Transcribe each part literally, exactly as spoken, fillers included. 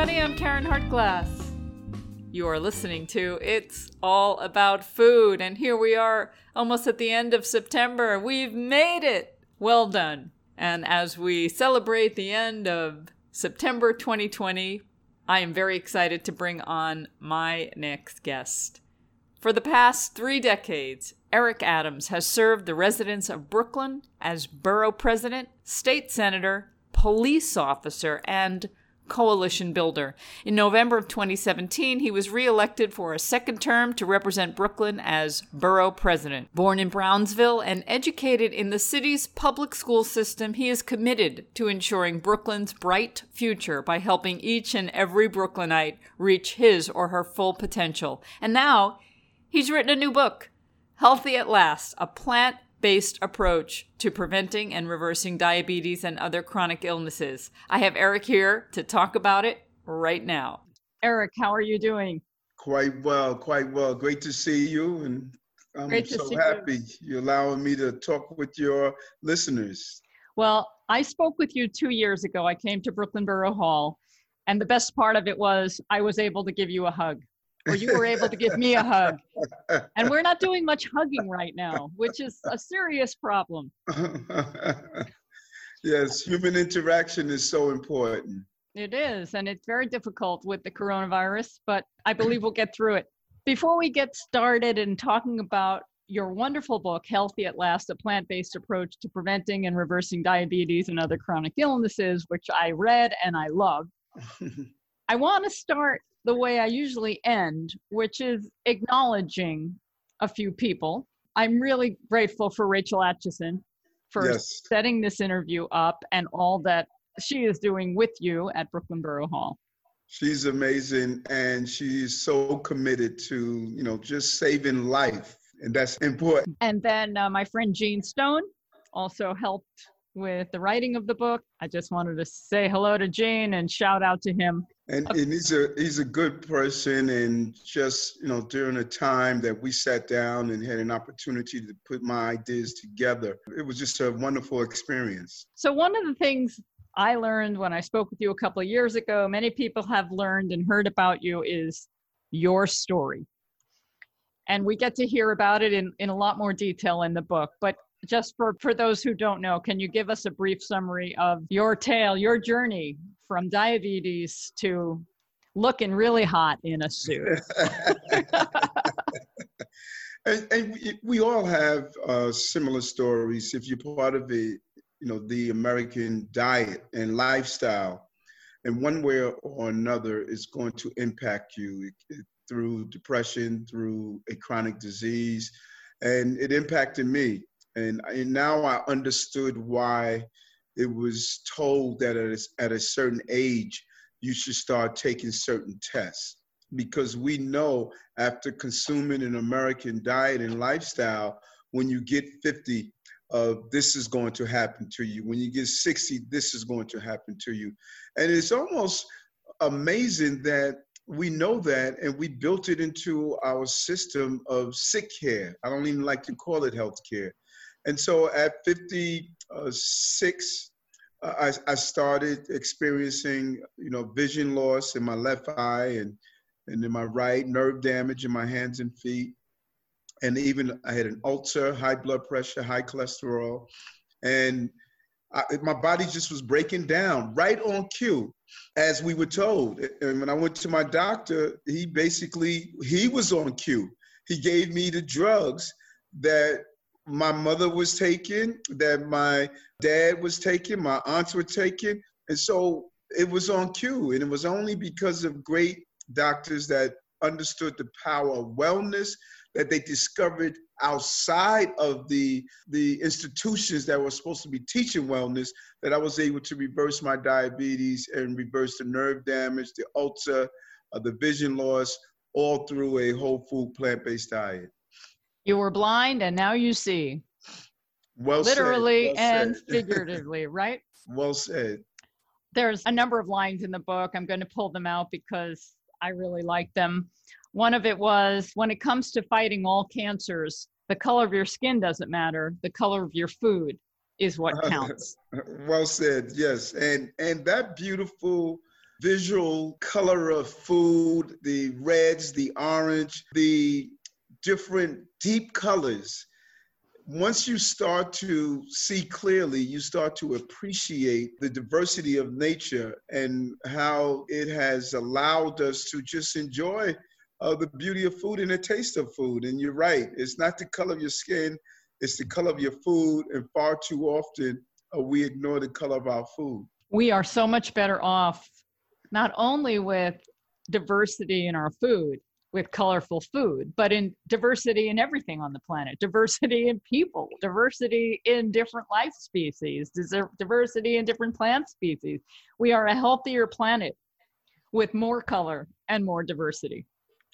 everybody. I'm Karen Hartglass. You are listening to It's All About Food, and here we are almost at the end of September. We've made it! Well done. And as we celebrate the end of September twenty twenty, I am very excited to bring on my next guest. For the past three decades, Eric Adams has served the residents of Brooklyn as borough president, state senator, police officer, and coalition builder. In November of twenty seventeen, he was re-elected for a second term to represent Brooklyn as borough president. Born in Brownsville and educated in the city's public school system, he is committed to ensuring Brooklyn's bright future by helping each and every Brooklynite reach his or her full potential. And now, he's written a new book, Healthy at Last, a plant-based approach to preventing and reversing diabetes and other chronic illnesses. I have Eric here to talk about it right now. Eric, how are you doing? Quite well, quite well. Great to see you, and I'm Great to so see happy you. you're allowing me to talk with your listeners. Well, I spoke with you two years ago. I came to Brooklyn Borough Hall, and the best part of it was I was able to give you a hug. Or you were able to give me a hug. And we're not doing much hugging right now, which is a serious problem. Yes, human interaction is so important. It is, and it's very difficult with the coronavirus, but I believe we'll get through it. Before we get started in talking about your wonderful book, Healthy at Last, a plant-based approach to preventing and reversing diabetes and other chronic illnesses, which I read and I love, I want to start the way I usually end, which is acknowledging a few people. I'm really grateful for Rachel Atchison for Yes. setting this interview up and all that she is doing with you at Brooklyn Borough Hall. She's amazing, and she's so committed to, you know, just saving life, and that's important. And then uh, my friend Gene Stone also helped with the writing of the book. I just wanted to say hello to Gene and shout out to him. And, and he's a he's a good person, and just, you know, during the time that we sat down and had an opportunity to put my ideas together, it was just a wonderful experience. So one of the things I learned when I spoke with you a couple of years ago, many people have learned and heard about you, is your story. And we get to hear about it in, in a lot more detail in the book. But just for, for those who don't know, can you give us a brief summary of your tale, your journey from diabetes to looking really hot in a suit? and and we, we all have uh, similar stories. If you're part of the, you know, the American diet and lifestyle, and one way or another is going to impact you through depression, through a chronic disease, and it impacted me. And, and now I understood why it was told that at a, at a certain age, you should start taking certain tests. Because we know after consuming an American diet and lifestyle, when you get fifty, uh, this is going to happen to you. When you get sixty, this is going to happen to you. And it's almost amazing that we know that, and we built it into our system of sick care. I don't even like to call it health care. And so at fifty-six, uh, I, I started experiencing, you know, vision loss in my left eye and, and in my right, nerve damage in my hands and feet. And even I had an ulcer, high blood pressure, high cholesterol. And I, my body just was breaking down right on cue, as we were told. And when I went to my doctor, he basically, he was on cue. He gave me the drugs that my mother was taking, that my dad was taking, my aunts were taking. And so it was on cue. And it was only because of great doctors that understood the power of wellness that they discovered outside of the, the institutions that were supposed to be teaching wellness, that I was able to reverse my diabetes and reverse the nerve damage, the ulcer, uh, the vision loss, all through a whole food plant-based diet. You were blind and now you see. Well Literally said. Well and said. figuratively, right? Well said. There's a number of lines in the book. I'm going to pull them out because I really like them. One of it was, when it comes to fighting all cancers, the color of your skin doesn't matter. The color of your food is what counts. Well said, yes. And and that beautiful visual color of food, the reds, the orange, the different deep colors. Once you start to see clearly, you start to appreciate the diversity of nature and how it has allowed us to just enjoy uh, the beauty of food and the taste of food. And you're right, it's not the color of your skin, it's the color of your food. And far too often, uh, we ignore the color of our food. We are so much better off, not only with diversity in our food, with colorful food, but in diversity in everything on the planet, diversity in people, diversity in different life species, diversity in different plant species. We are a healthier planet with more color and more diversity.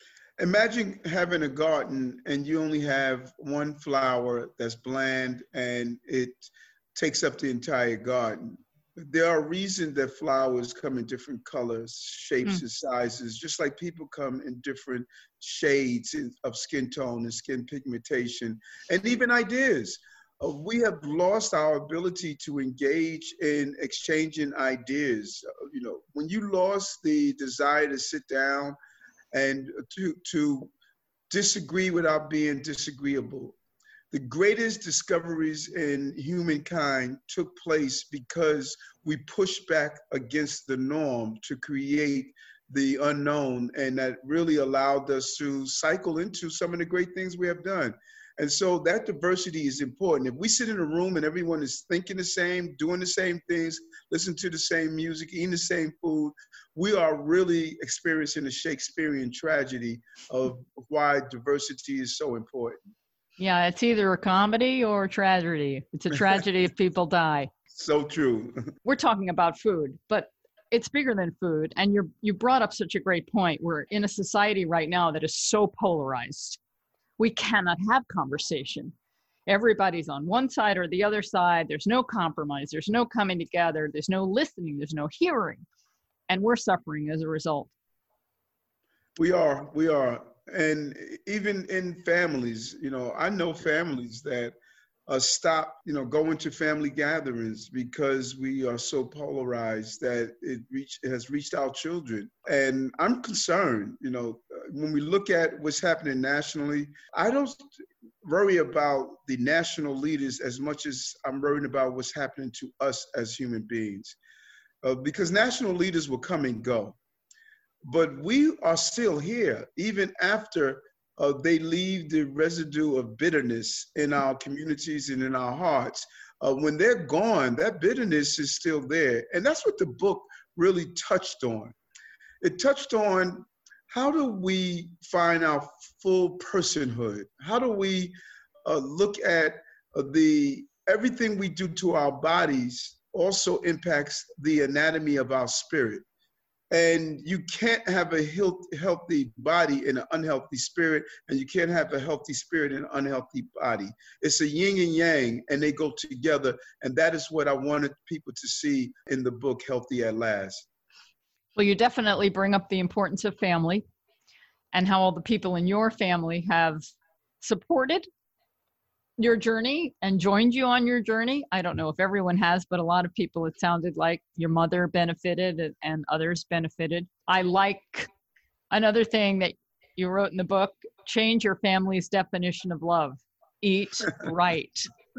Imagine having a garden and you only have one flower that's bland and it takes up the entire garden. There are reasons that flowers come in different colors, shapes, mm. and sizes, just like people come in different shades of skin tone and skin pigmentation, and even ideas. Uh, we have lost our ability to engage in exchanging ideas. Uh, you know, when you lost the desire to sit down and to, to disagree without being disagreeable. The greatest discoveries in humankind took place because we pushed back against the norm to create the unknown, and that really allowed us to cycle into some of the great things we have done. And so that diversity is important. If we sit in a room and everyone is thinking the same, doing the same things, listening to the same music, eating the same food, we are really experiencing a Shakespearean tragedy of why diversity is so important. Yeah, it's either a comedy or a tragedy. It's a tragedy if people die. So true. We're talking about food, but it's bigger than food. And you're, you brought up such a great point. We're in a society right now that is so polarized. We cannot have conversation. Everybody's on one side or the other side. There's no compromise. There's no coming together. There's no listening. There's no hearing. And we're suffering as a result. We are. We are. And even in families, you know, I know families that uh, stop, you know, going to family gatherings because we are so polarized that it, reach, it has reached our children. And I'm concerned, you know, when we look at what's happening nationally, I don't worry about the national leaders as much as I'm worried about what's happening to us as human beings. Uh, because national leaders will come and go. But we are still here, even after uh, they leave the residue of bitterness in our communities and in our hearts. Uh, when they're gone, that bitterness is still there. And that's what the book really touched on. It touched on how do we find our full personhood? How do we uh, look at uh, the everything we do to our bodies also impacts the anatomy of our spirit. And you can't have a healthy body in an unhealthy spirit, and you can't have a healthy spirit in an unhealthy body. It's a yin and yang, and they go together. And that is what I wanted people to see in the book, Healthy at Last. Well, you definitely bring up the importance of family and how all the people in your family have supported your journey and joined you on your journey. I don't know if everyone has, but a lot of people, it sounded like your mother benefited and others benefited. I like another thing that you wrote in the book, change your family's definition of love. Eat right.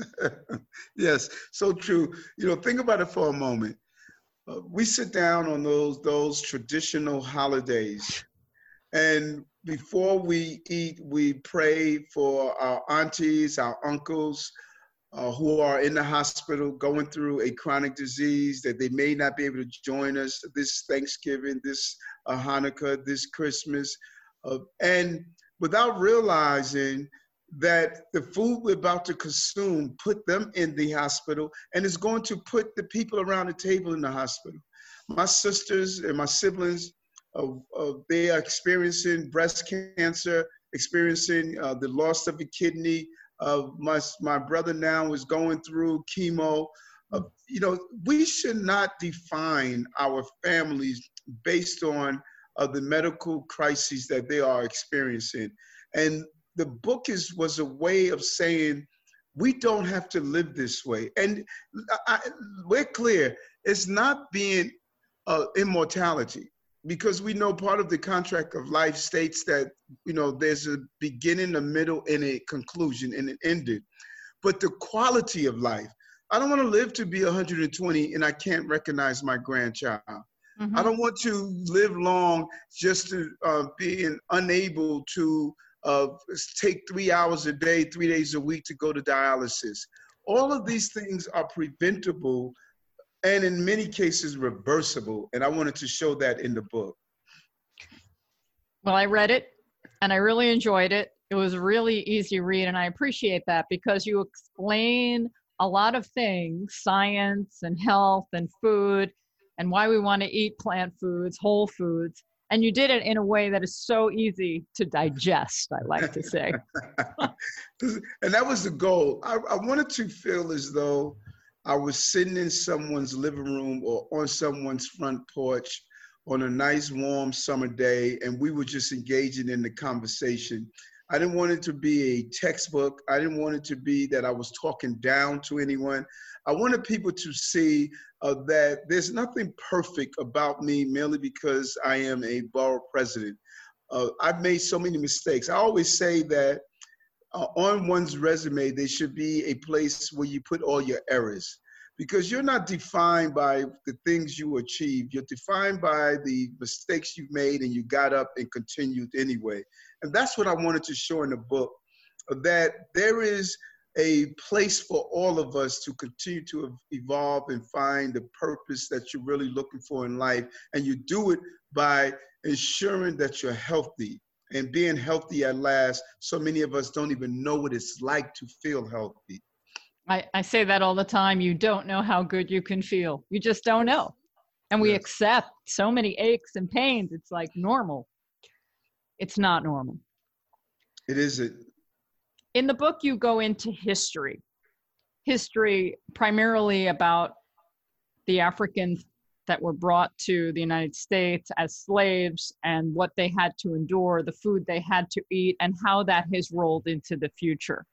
Yes, so true. You know, think about it for a moment. Uh, we sit down on those those traditional holidays, and before we eat, we pray for our aunties, our uncles, uh, who are in the hospital going through a chronic disease that they may not be able to join us this Thanksgiving, this uh, Hanukkah, this Christmas, uh, and without realizing that the food we're about to consume put them in the hospital and is going to put the people around the table in the hospital. My sisters and my siblings, uh, uh, they are experiencing breast cancer, experiencing uh, the loss of a kidney. Uh, my, my brother now is going through chemo. Uh, you know, we should not define our families based on uh, the medical crises that they are experiencing. And the book is was a way of saying, we don't have to live this way. And I, we're clear, it's not being uh, immortality, because we know part of the contract of life states that, you know, there's a beginning, a middle, and a conclusion, and an ending. But the quality of life, I don't want to live to be one hundred twenty and I can't recognize my grandchild. Mm-hmm. I don't want to live long just to uh, being unable to uh, take three hours a day, three days a week to go to dialysis. All of these things are preventable and in many cases reversible. And I wanted to show that in the book. Well, I read it and I really enjoyed it. It was a really easy read, and I appreciate that because you explain a lot of things, science and health and food, and why we want to eat plant foods, whole foods. And you did it in a way that is so easy to digest, I like to say. And that was the goal. I, I wanted to feel as though I was sitting in someone's living room or on someone's front porch on a nice warm summer day, and we were just engaging in the conversation. I didn't want it to be a textbook. I didn't want it to be that I was talking down to anyone. I wanted people to see uh, that there's nothing perfect about me merely because I am a borough president. Uh, I've made so many mistakes. I always say that uh, on one's resume, there should be a place where you put all your errors, because you're not defined by the things you achieved. You're defined by the mistakes you've made, and you got up and continued anyway. And that's what I wanted to show in the book, that there is a place for all of us to continue to evolve and find the purpose that you're really looking for in life. And you do it by ensuring that you're healthy and being healthy at last. So many of us don't even know what it's like to feel healthy. I, I say that all the time. You don't know how good you can feel. You just don't know. And we yes. accept so many aches and pains. It's like normal. It's not normal. It isn't. In the book, you go into history. History primarily about the Africans that were brought to the United States as slaves and what they had to endure, the food they had to eat, and how that has rolled into the future.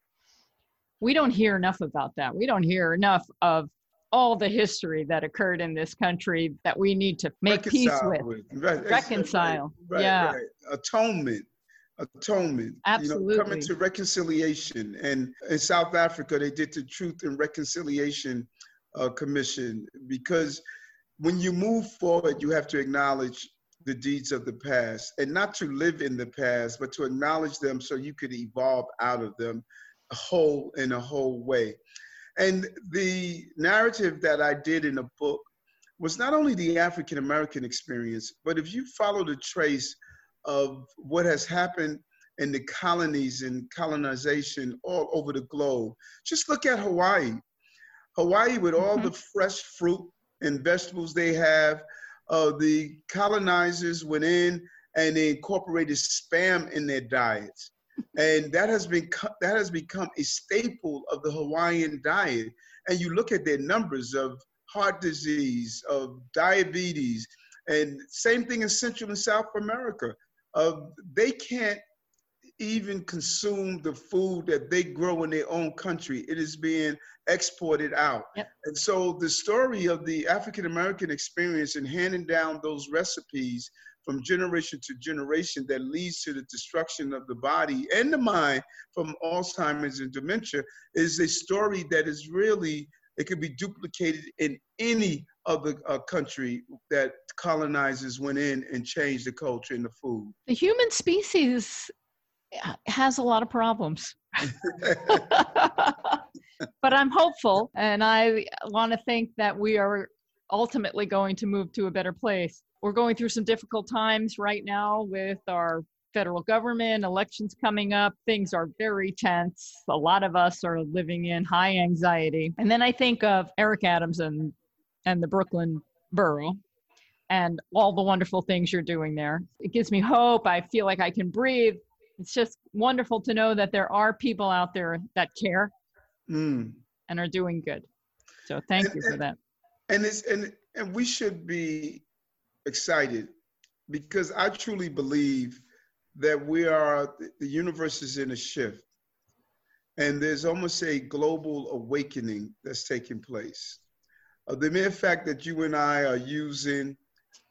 We don't hear enough about that. We don't hear enough of all the history that occurred in this country that we need to make Reconcile peace with. with. Right. Reconcile. Right, right, yeah. Right. Atonement. Atonement. Absolutely. You know, coming to reconciliation. And in South Africa, they did the Truth and Reconciliation uh, Commission, because when you move forward, you have to acknowledge the deeds of the past, and not to live in the past, but to acknowledge them so you could evolve out of them whole in a whole way. And the narrative that I did in the book was not only the African-American experience, but if you follow the trace of what has happened in the colonies and colonization all over the globe, just look at Hawaii. Hawaii, with all mm-hmm. the fresh fruit and vegetables they have, uh, the colonizers went in and they incorporated Spam in their diets. And that has been that has become a staple of the Hawaiian diet. And you look at their numbers of heart disease, of diabetes, and same thing in Central and South America. Uh, they can't even consume the food that they grow in their own country. It is being exported out. Yep. And so the story of the African-American experience and handing down those recipes from generation to generation that leads to the destruction of the body and the mind from Alzheimer's and dementia is a story that is really, it could be duplicated in any other uh, country that colonizers went in and changed the culture and the food. The human species has a lot of problems. But I'm hopeful, and I want to think that we are ultimately going to move to a better place. We're going through some difficult times right now with our federal government, elections coming up. Things are very tense. A lot of us are living in high anxiety. And then I think of Eric Adams and, and the Brooklyn Borough and all the wonderful things you're doing there. It gives me hope. I feel like I can breathe. It's just wonderful to know that there are people out there that care mm. and are doing good. So thank and, you for and, that. And it's and and we should be excited, because I truly believe that we are, the universe is in a shift, and there's almost a global awakening that's taking place. Uh, the mere fact that you and I are using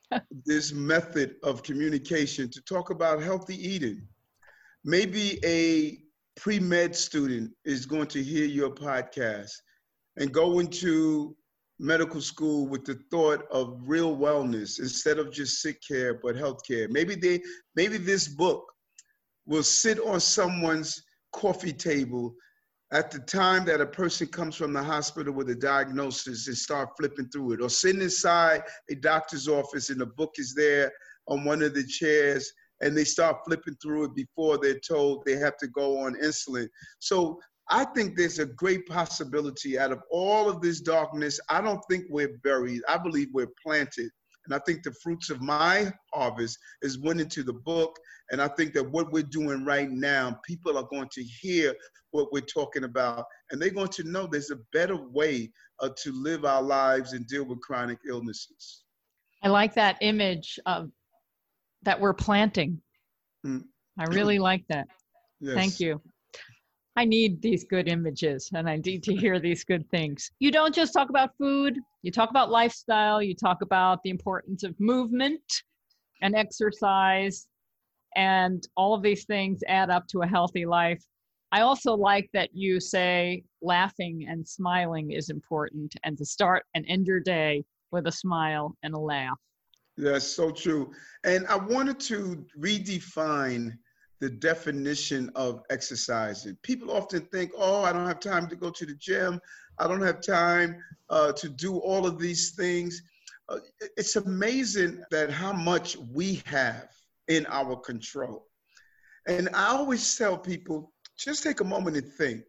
this method of communication to talk about healthy eating. Maybe a pre-med student is going to hear your podcast and go into medical school with the thought of real wellness instead of just sick care, but health care. Maybe they, maybe this book will sit on someone's coffee table at the time that a person comes from the hospital with a diagnosis and start flipping through it, or sitting inside a doctor's office and the book is there on one of the chairs and they start flipping through it before they're told they have to go on insulin. So I think there's a great possibility out of all of this darkness. I don't think we're buried. I believe we're planted. And I think the fruits of my harvest is went into the book. And I think that what we're doing right now, people are going to hear what we're talking about. And they're going to know there's a better way uh, to live our lives and deal with chronic illnesses. I like that image of that we're planting. Mm. I really like that. Yes. Thank you. I need these good images and I need to hear these good things. You don't just talk about food, you talk about lifestyle, you talk about the importance of movement and exercise, and all of these things add up to a healthy life. I also like that you say laughing and smiling is important, and to start and end your day with a smile and a laugh. That's so true. And I wanted to redefine the definition of exercising. People often think, oh, I don't have time to go to the gym. I don't have time uh, to do all of these things. Uh, it's amazing that how much we have in our control. And I always tell people, just take a moment and think,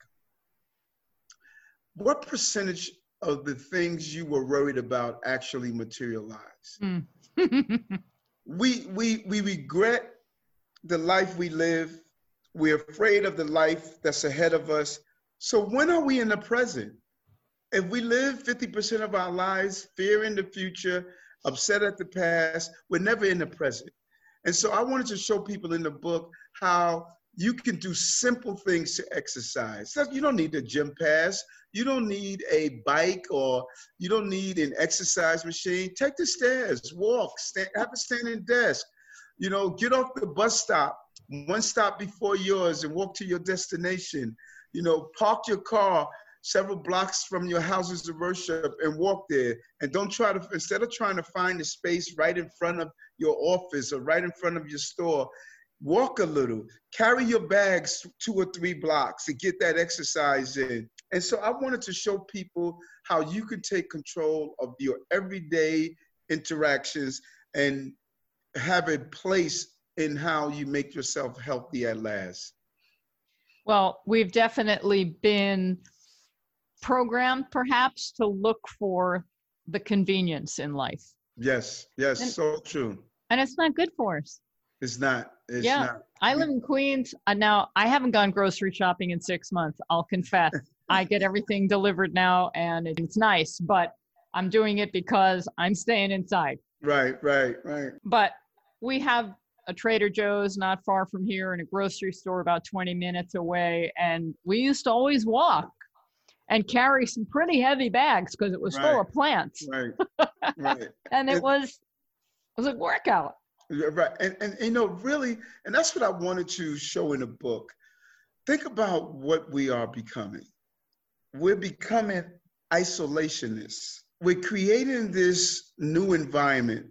what percentage of the things you were worried about actually materialize? Mm. we, we, we regret the life we live. We're afraid of the life that's ahead of us. So when are we in the present? If we live fifty percent of our lives fearing the future, upset at the past, we're never in the present. And so I wanted to show people in the book how you can do simple things to exercise. So you don't need a gym pass. You don't need a bike, or you don't need an exercise machine. Take the stairs, walk, stand, have a standing desk. You know, get off the bus stop, one stop before yours, and walk to your destination. You know, park your car several blocks from your houses of worship and walk there. And don't try to, instead of trying to find a space right in front of your office or right in front of your store, walk a little, carry your bags two or three blocks and get that exercise in. And so I wanted to show people how you can take control of your everyday interactions and have a place in how you make yourself healthy at last. Well, we've definitely been programmed perhaps to look for the convenience in life. Yes, yes, and, so true. And it's not good for us. It's not. It's yeah, not. I live in Queens. Uh, now, I haven't gone grocery shopping in six months, I'll confess. I get everything delivered now and it's nice, but I'm doing it because I'm staying inside. Right, right, right. But we have a Trader Joe's not far from here and a grocery store about twenty minutes away. And we used to always walk and carry some pretty heavy bags because it was right. full of plants. Right, right. And it, it was, it was a workout. Right, and, and you know, really, and that's what I wanted to show in the book. Think about what we are becoming. We're becoming isolationists. We're creating this new environment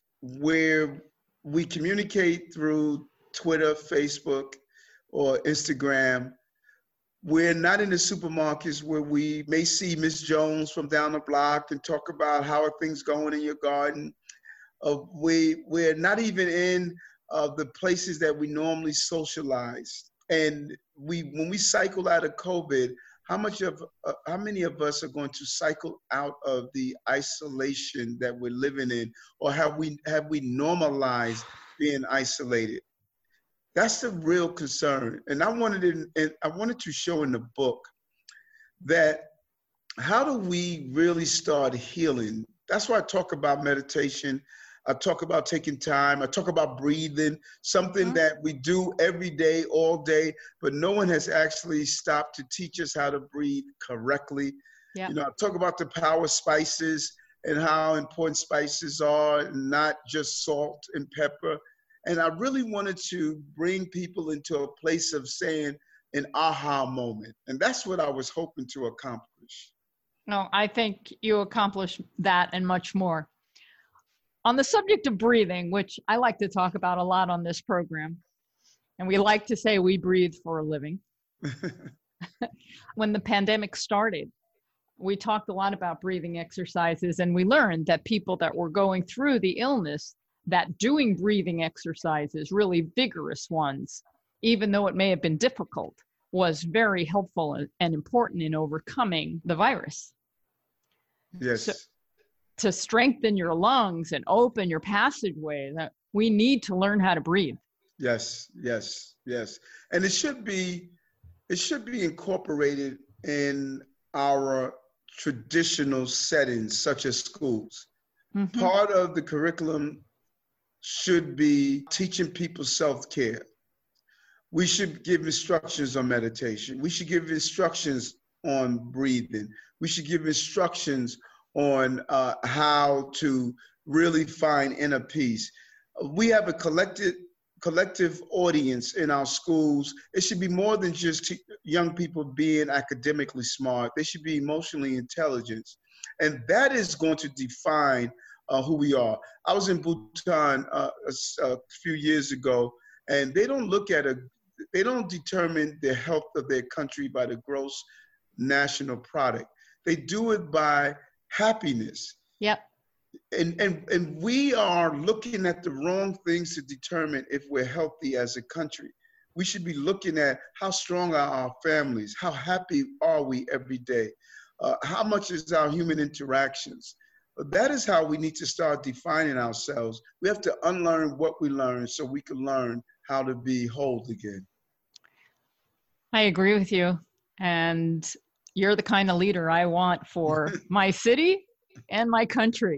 where we communicate through Twitter, Facebook, or Instagram. We're not in the supermarkets where we may see Miss Jones from down the block and talk about how are things going in your garden. Uh, we, we're not even in uh, the places that we normally socialize. And we, when we cycle out of COVID, how much of, uh, how many of us are going to cycle out of the isolation that we're living in, or have we, have we normalized being isolated? That's the real concern. And I wanted to, I wanted to show in the book that how do we really start healing? That's why I talk about meditation. I talk about taking time. I talk about breathing, something mm-hmm. that we do every day, all day, but no one has actually stopped to teach us how to breathe correctly. Yeah. You know, I talk about the power spices and how important spices are, not just salt and pepper. And I really wanted to bring people into a place of saying an aha moment. And that's what I was hoping to accomplish. No, I think you accomplished that and much more. On the subject of breathing, which I like to talk about a lot on this program, and we like to say we breathe for a living. When the pandemic started, we talked a lot about breathing exercises, and we learned that people that were going through the illness, that doing breathing exercises, really vigorous ones, even though it may have been difficult, was very helpful and important in overcoming the virus. Yes. So, to strengthen your lungs and open your passageway, that we need to learn how to breathe. Yes, yes, yes. And it should be, it should be incorporated in our traditional settings, such as schools. Mm-hmm. Part of the curriculum should be teaching people self-care. We should give instructions on meditation. We should give instructions on breathing. We should give instructions on uh, how to really find inner peace. We have a collective collective audience in our schools. It should be more than just t- young people being academically smart. They should be emotionally intelligent. And that is going to define uh, who we are. I was in Bhutan uh, a, a few years ago, and they don't look at a, they don't determine the health of their country by the gross national product. They do it by happiness. Yep. And, and, and we are looking at the wrong things to determine if we're healthy as a country. We should be looking at how strong are our families, how happy are we every day, uh, how much is our human interactions. But that is how we need to start defining ourselves. We have to unlearn what we learned so we can learn how to be whole again. I agree with you. And you're the kind of leader I want for my city and my country.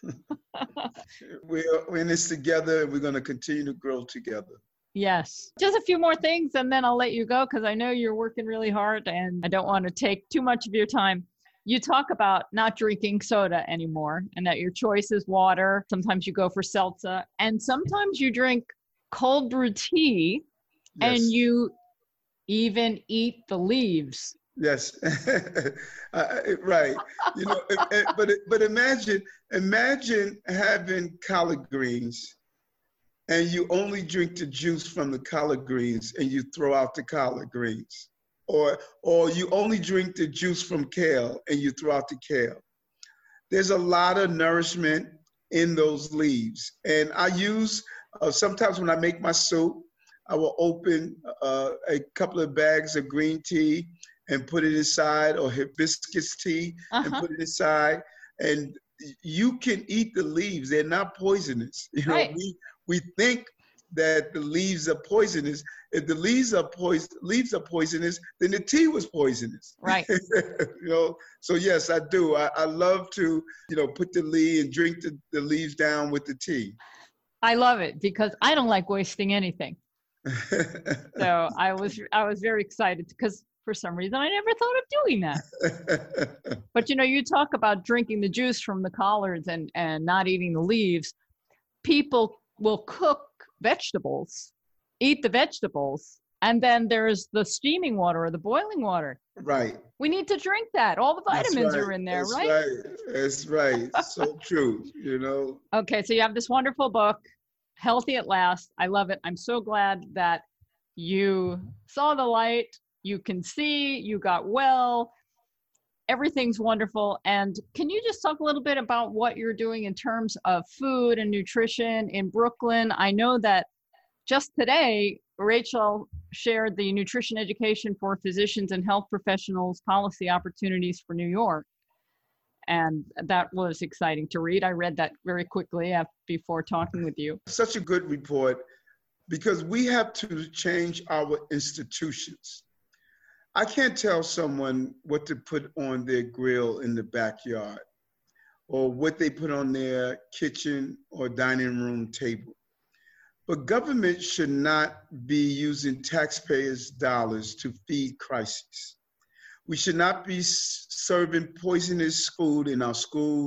We're in this together, and we're going to continue to grow together. Yes. Just a few more things, and then I'll let you go because I know you're working really hard, and I don't want to take too much of your time. You talk about not drinking soda anymore, and that your choice is water. Sometimes you go for seltzer, and sometimes you drink cold brew tea, yes. And you even eat the leaves. Yes, uh, right. You know, but but imagine imagine having collard greens, and you only drink the juice from the collard greens, and you throw out the collard greens, or or you only drink the juice from kale, and you throw out the kale. There's a lot of nourishment in those leaves, and I use uh, sometimes when I make my soup, I will open uh, a couple of bags of green tea and put it inside, or hibiscus tea, uh-huh. and put it inside. And you can eat the leaves. They're not poisonous. You know, right. we, we think that the leaves are poisonous. If the leaves are poison, leaves are poisonous, then the tea was poisonous. Right. You know, so yes, I do. I, I love to, you know, put the leaf and drink the, the leaves down with the tea. I love it because I don't like wasting anything. So I was, I was very excited because for some reason, I never thought of doing that. But, you know, you talk about drinking the juice from the collards and, and not eating the leaves. People will cook vegetables, eat the vegetables, and then there's the steaming water or the boiling water. Right. We need to drink that. All the vitamins right. are in there, That's right? right. That's right. So true, you know. Okay, so you have this wonderful book, Healthy at Last. I love it. I'm so glad that you saw the light. You can see, you got well, everything's wonderful. And can you just talk a little bit about what you're doing in terms of food and nutrition in Brooklyn? I know that just today, Rachel shared the nutrition education for physicians and health professionals policy opportunities for New York. And that was exciting to read. I read that very quickly after, before talking with you. Such a good report, because we have to change our institutions. I can't tell someone what to put on their grill in the backyard or what they put on their kitchen or dining room table. But government should not be using taxpayers' dollars to feed crises. We should not be serving poisonous food in our schools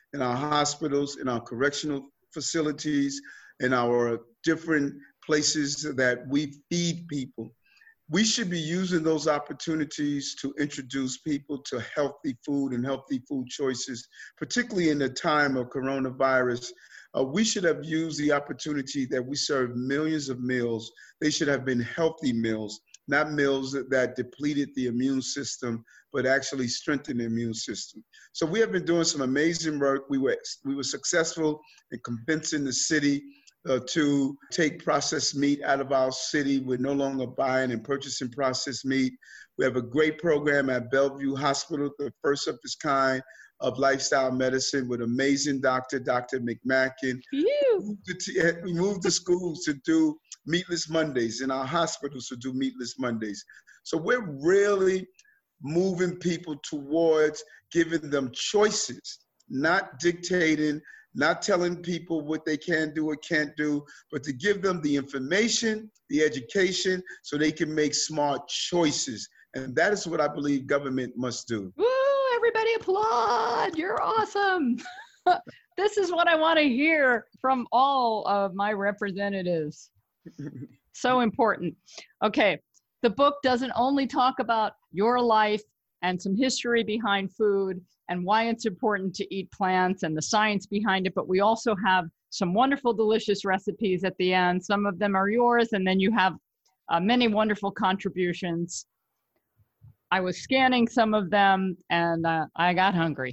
in our hospitals, in our correctional facilities, in our different places that we feed people. We should be using those opportunities to introduce people to healthy food and healthy food choices, particularly in the time of coronavirus. Uh, we should have used the opportunity that we serve millions of meals. They should have been healthy meals, not meals that, that depleted the immune system, but actually strengthened the immune system. So we have been doing some amazing work. We were, we were successful in convincing the city Uh, to take processed meat out of our city. We're no longer buying and purchasing processed meat. We have a great program at Bellevue Hospital, the first of its kind of lifestyle medicine with amazing doctor, Doctor McMacken. We moved the schools to do Meatless Mondays and our hospitals to do Meatless Mondays. So we're really moving people towards giving them choices, not dictating, not telling people what they can do or can't do, but to give them the information, the education, so they can make smart choices. And that is what I believe government must do. Woo, everybody applaud. You're awesome. This is what I want to hear from all of my representatives. So important. Okay, the book doesn't only talk about your life and some history behind food and why it's important to eat plants and the science behind it, but we also have some wonderful, delicious recipes at the end. Some of them are yours, and then you have uh, many wonderful contributions. I was scanning some of them, and uh, I got hungry.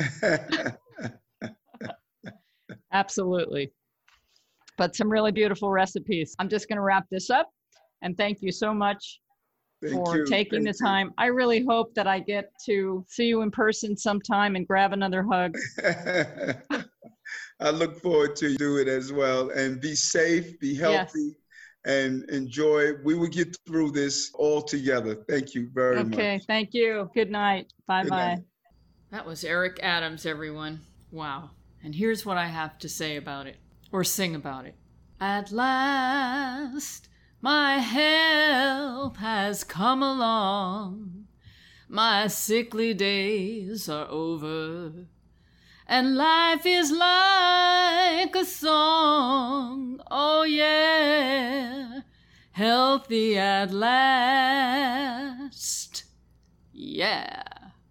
Absolutely. But some really beautiful recipes. I'm just going to wrap this up, and thank you so much Thank for you. taking Thank the time. You. I really hope that I get to see you in person sometime and grab another hug. I look forward to do it as well. And be safe, be healthy, yes. and enjoy. We will get through this all together. Thank you very okay, much. Okay, thank you. Good night. Bye-bye. That was Eric Adams, everyone. Wow. And here's what I have to say about it, or sing about it. At last, my help has come along, my sickly days are over, and life is like a song, oh yeah, healthy at last, yeah.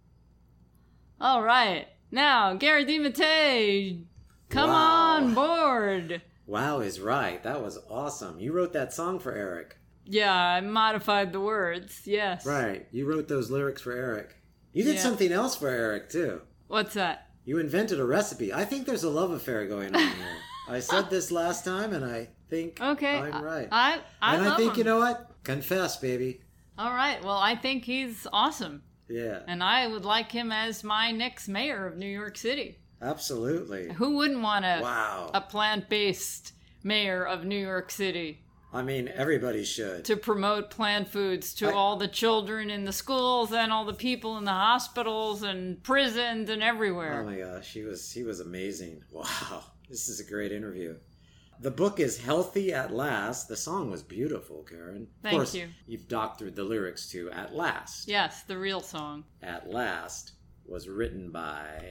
All right, now Gary DeMattei, come wow. on board. Wow is right. That was awesome. You wrote that song for Eric. Yeah, I modified the words. Yes. Right. You wrote those lyrics for Eric. You did yeah. something else for Eric, too. What's that? You invented a recipe. I think there's a love affair going on here. I said this last time, and I think okay. I'm right. I, I and love I think, him. you know what? Confess, baby. All right. Well, I think he's awesome. Yeah. And I would like him as my next mayor of New York City. Absolutely. Who wouldn't want a, wow. a plant-based mayor of New York City? I mean, everybody should. To promote plant foods to I, all the children in the schools and all the people in the hospitals and prisons and everywhere. Oh my gosh, he was he was amazing. Wow, this is a great interview. The book is Healthy at Last. The song was beautiful, Karen. Thank of course, you. You've doctored the lyrics to At Last. Yes, the real song. At Last was written by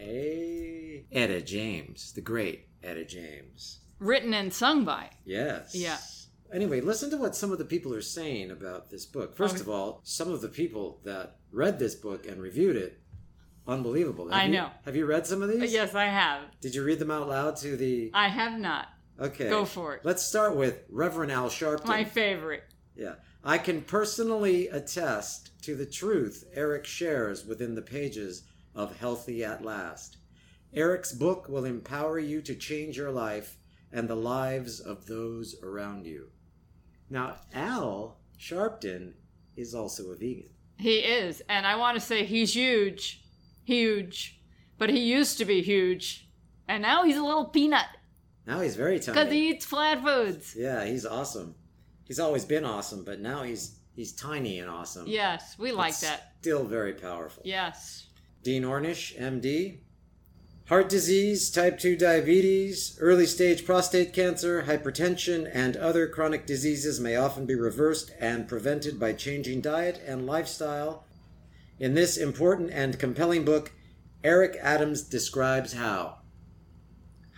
Etta James, the great Etta James. Written and sung by. Yes. Yeah. Anyway, listen to what some of the people are saying about this book. First okay. of all, some of the people that read this book and reviewed it, unbelievable. Have I you, know. Have you read some of these? Yes, I have. Did you read them out loud to the... I have not. Okay. Go for it. Let's start with Reverend Al Sharpton. My favorite. Yeah. I can personally attest to the truth Eric shares within the pages of Healthy at Last. Eric's book will empower you to change your life and the lives of those around you. Now, Al Sharpton is also a vegan. He is. And I want to say he's huge. Huge. But he used to be huge. And now he's a little peanut. Now he's very tiny. Because he eats flat foods. Yeah, he's awesome. He's always been awesome, but now he's he's tiny and awesome. Yes, we like that. Still very powerful. Yes. Dean Ornish, M D. Heart disease, type two diabetes, early stage prostate cancer, hypertension, and other chronic diseases may often be reversed and prevented by changing diet and lifestyle. In this important and compelling book, Eric Adams describes how.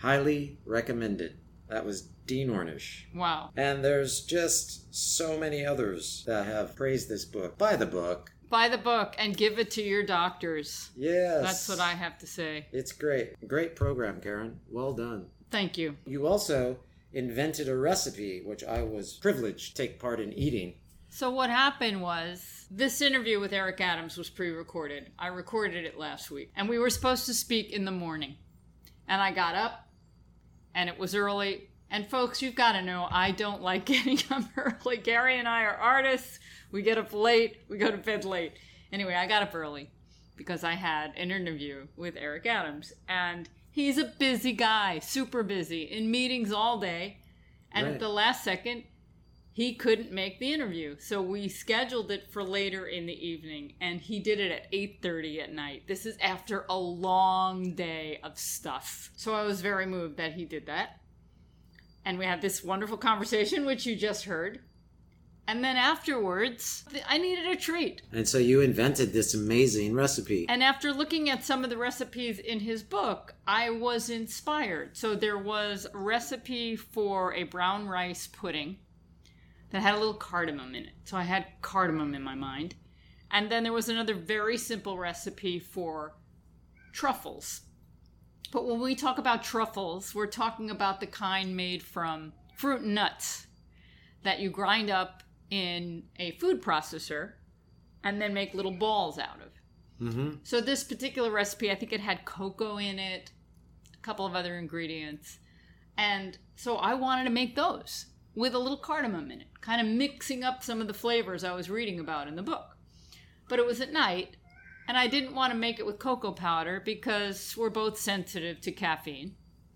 Highly recommended. That was Dean Ornish. Wow. And there's just so many others that have praised this book. Buy the book. Buy the book and give it to your doctors. Yes. That's what I have to say. It's great. Great program, Karen. Well done. Thank you. You also invented a recipe, which I was privileged to take part in eating. So what happened was, this interview with Eric Adams was pre-recorded. I recorded it last week. And we were supposed to speak in the morning. And I got up, and it was early. And folks, you've got to know, I don't like getting up early. Gary and I are artists. We get up late. We go to bed late. Anyway, I got up early because I had an interview with Eric Adams. And he's a busy guy, super busy, in meetings all day. And Right. at the last second, he couldn't make the interview. So we scheduled it for later in the evening. And he did it at eight thirty at night. This is after a long day of stuff. So I was very moved that he did that. And we had this wonderful conversation, which you just heard. And then afterwards, I needed a treat. And so you invented this amazing recipe. And after looking at some of the recipes in his book, I was inspired. So there was a recipe for a brown rice pudding that had a little cardamom in it. So I had cardamom in my mind. And then there was another very simple recipe for truffles. But when we talk about truffles, we're talking about the kind made from fruit and nuts that you grind up in a food processor and then make little balls out of. Mm-hmm. So this particular recipe, I think it had cocoa in it, a couple of other ingredients. And so I wanted to make those with a little cardamom in it, kind of mixing up some of the flavors I was reading about in the book. But it was at night, and I didn't want to make it with cocoa powder because we're both sensitive to caffeine.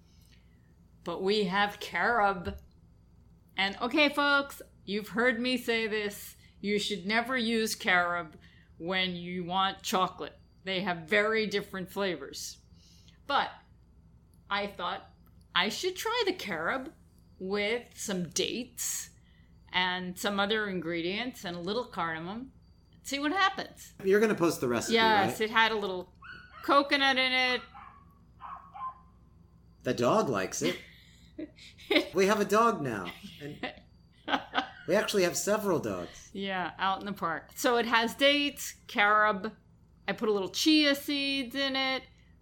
But we have carob. And okay, folks, you've heard me say this. You should never use carob when you want chocolate. They have very different flavors. But I thought I should try the carob with some dates and some other ingredients and a little cardamom. See what happens. You're going to post the recipe, Yes, right? it had a little coconut in it. The dog likes it. We have a dog now. And we actually have several dogs. Yeah, out in the park. So it has dates, carob. I put a little chia seeds in it,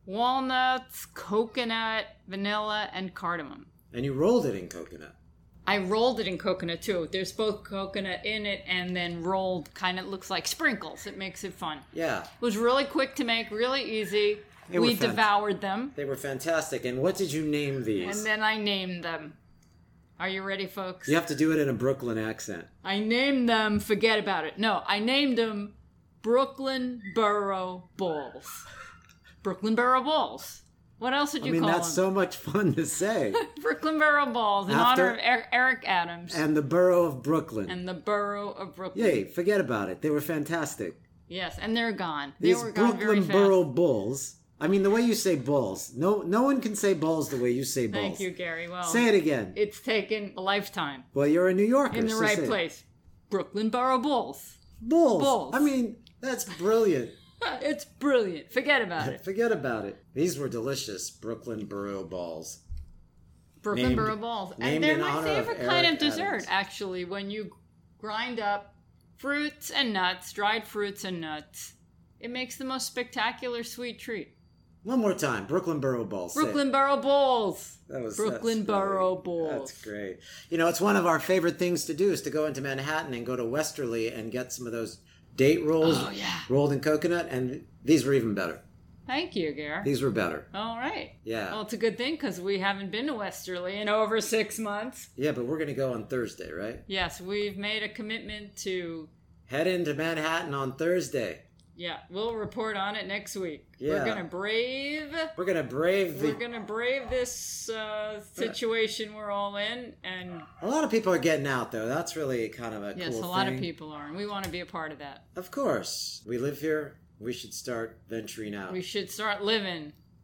walnuts, coconut, vanilla, and cardamom. And you rolled it in coconut. I rolled it in coconut too. There's both coconut in it and then rolled, kind of looks like sprinkles. It makes it fun. Yeah. It was really quick to make, really easy. They were We fant- devoured them. They were fantastic. And what did you name these? And then I named them. Are you ready, folks? You have to do it in a Brooklyn accent. I named them, forget about it. No, I named them Brooklyn Borough Balls. Brooklyn Borough Balls. What else would I you mean, call that's them? so much fun to say. Brooklyn Borough Balls in After- honor of Er- Eric Adams and, And the borough of Brooklyn. the borough of Brooklyn. Yay, forget about it. They were fantastic. Yes, and they're gone. They These were gone very Brooklyn fast. Borough Bulls. I mean, the way you say balls. No no one can say balls the way you say balls. Thank you, Gary. Well, Say it again. it's taken a lifetime Well, you're a New Yorker. in the so right say it. place. Brooklyn Borough Balls. Bulls. Bulls. I mean, that's brilliant. It's brilliant. Forget about it. Forget about it. These were delicious Brooklyn Borough balls. Brooklyn Named- Borough Balls. named And they're in my honor of favorite kind Eric of dessert, Adams. actually, when you grind up fruits and nuts, dried fruits and nuts. It makes the most spectacular sweet treat. One more time. Brooklyn Borough balls. Say it. Brooklyn Borough Balls. That was Brooklyn that's Borough great. Balls. That's great. You know, it's one of our favorite things to do is to go into Manhattan and go to Westerly and get some of those date rolls Oh, yeah. rolled in coconut, and these were even better. Thank you, Gare. These were better. All right. Yeah. Well, it's a good thing because we haven't been to Westerly in over six months. Yeah, but we're going to go on Thursday, right? Yes, we've made a commitment to, Head into Manhattan on Thursday. yeah, we'll report on it next week. Yeah. We're going to brave... We're going to brave the... We're gonna brave this uh, situation we're all in, and A lot of people are getting out, though. That's really kind of a yes, cool a lot thing. of people are, and we want to be a part of that. Of course. We live here. We should start venturing out. We should start living.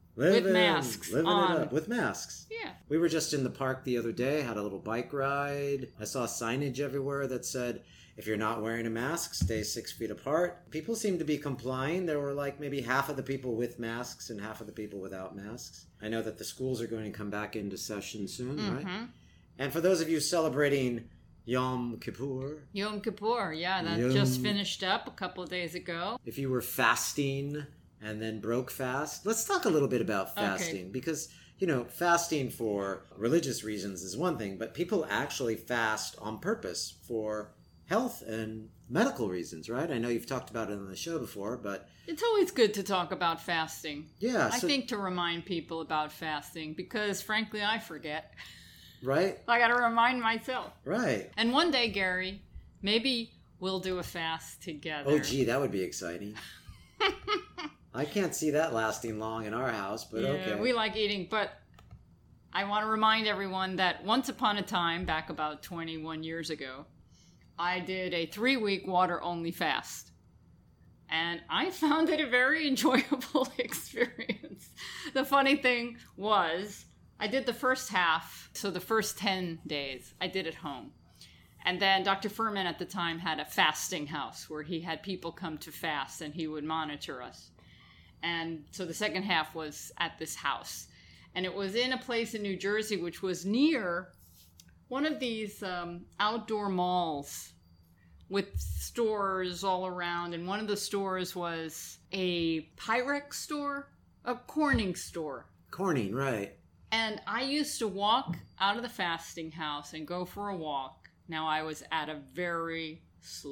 Living, with masks living on. it up with masks. Yeah. We were just in the park the other day, had a little bike ride. I saw signage everywhere that said, if you're not wearing a mask, stay six feet apart. People seem to be complying. There were like maybe half of the people with masks and half of the people without masks. I know that the schools are going to come back into session soon, Mm-hmm. right? And for those of you celebrating Yom Kippur, Yom Kippur, yeah, that Yom- just finished up a couple of days ago. if you were fasting and then broke fast, let's talk a little bit about fasting Okay. because, you know, fasting for religious reasons is one thing, but people actually fast on purpose for health and medical reasons, right? I know you've talked about it on the show before, but It's always good to talk about fasting. yeah, I so, think to remind people about fasting because, frankly, I forget. right, I got to remind myself. right. And one day, Gary, maybe we'll do a fast together. Oh, gee, that would be exciting. I can't see that lasting long in our house, but yeah, okay. we like eating, but I want to remind everyone that once upon a time, back about twenty-one years ago, I did a three-week water-only fast. And I found it a very enjoyable experience. The funny thing was, I did the first half, so the first ten days, I did at home. And then Doctor Furman at the time had a fasting house where he had people come to fast and he would monitor us. And so the second half was at this house. And it was in a place in New Jersey which was near one of these um, outdoor malls with stores all around. And one of the stores was a Pyrex store, a Corning store. Corning, right. And I used to walk out of the fasting house and go for a walk. Now I was at a very